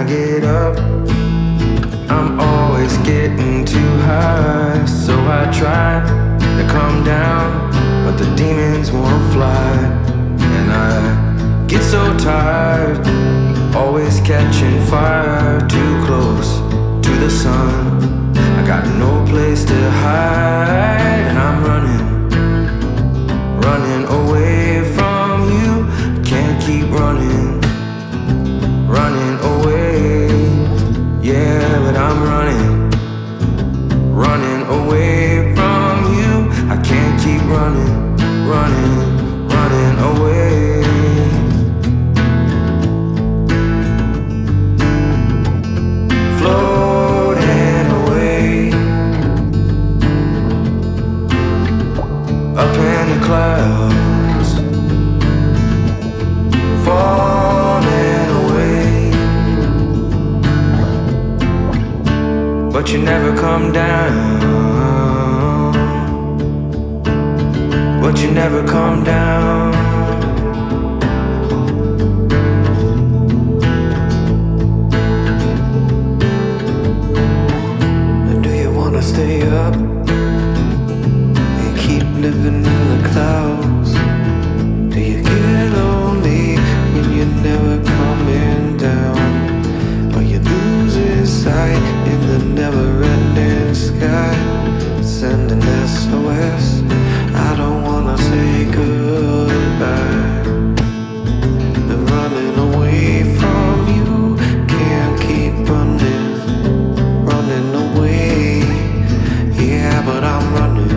get up, I'm always getting too high. So I try to come down, but the demons won't fly. And I get so tired, always catching fire, too close to the sun. I got no place to hide, and I'm running away from you. Can't keep running away. Yeah, but I'm running away from you. I can't keep running away. Floating away up in the clouds, falling away, but you never come down, but you never come down. Do you wanna stay up and keep living in the clouds? Do you get lonely when you're never coming down? Or you losing sight in the never-ending sky, sending SOS? I don't wanna say goodbye. Been running away from you, can't keep running away. Yeah, but I'm running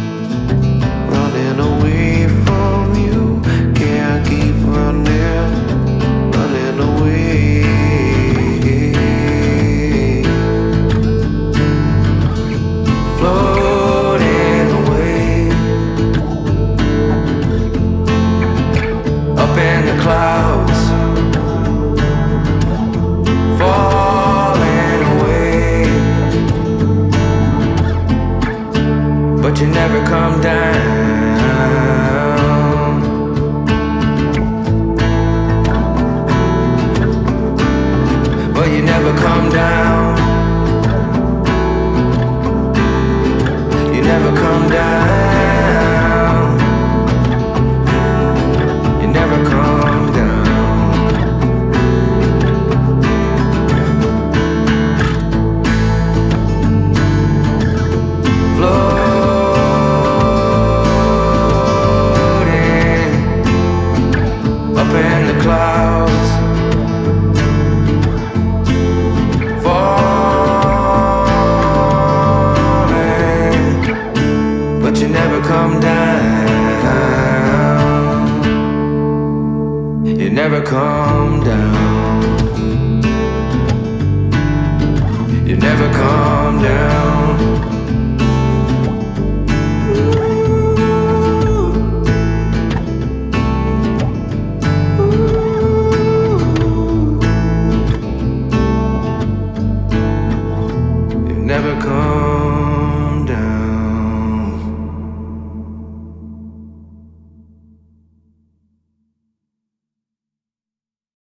away from you, can't keep running away. Floating away up in the clouds, falling away, but you never come down, but you never come down, you never come down, you never come down. Floating up in the clouds, falling, but you never come down, you never come down, you never come down.